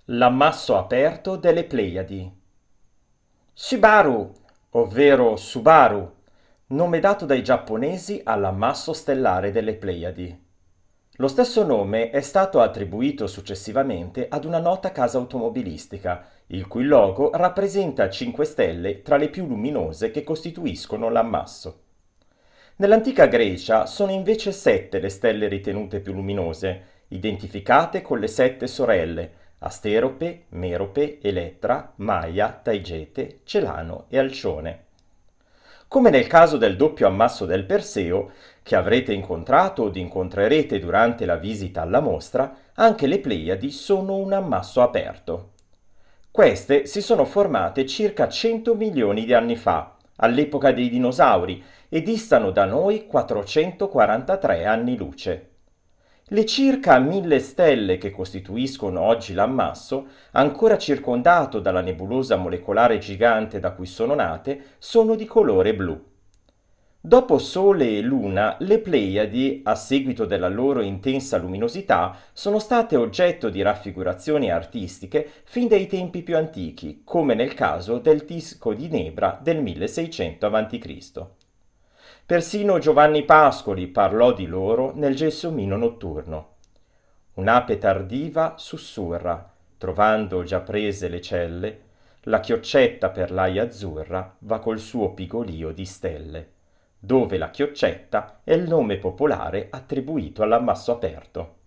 L'ammasso aperto delle Pleiadi. Subaru, ovvero Subaru, nome dato dai giapponesi all'ammasso stellare delle Pleiadi. Lo stesso nome è stato attribuito successivamente ad una nota casa automobilistica, il cui logo rappresenta 5 stelle tra le più luminose che costituiscono l'ammasso. Nell'antica Grecia sono invece 7 le stelle ritenute più luminose, identificate con le 7 sorelle, Asterope, Merope, Elettra, Maia, Taigete, Celano e Alcione. Come nel caso del doppio ammasso del Perseo, che avrete incontrato o incontrerete durante la visita alla mostra, anche le Pleiadi sono un ammasso aperto. Queste si sono formate circa 100 milioni di anni fa, all'epoca dei dinosauri, e distano da noi 443 anni luce. Le circa 1000 stelle che costituiscono oggi l'ammasso, ancora circondato dalla nebulosa molecolare gigante da cui sono nate, sono di colore blu. Dopo Sole e Luna, le Pleiadi, a seguito della loro intensa luminosità, sono state oggetto di raffigurazioni artistiche fin dai tempi più antichi, come nel caso del disco di Nebra del 1600 a.C. Persino Giovanni Pascoli parlò di loro nel Gelsomino notturno. Un'ape tardiva sussurra, trovando già prese le celle, la chioccetta per l'aia azzurra va col suo pigolio di stelle, dove la chioccetta è il nome popolare attribuito all'ammasso aperto.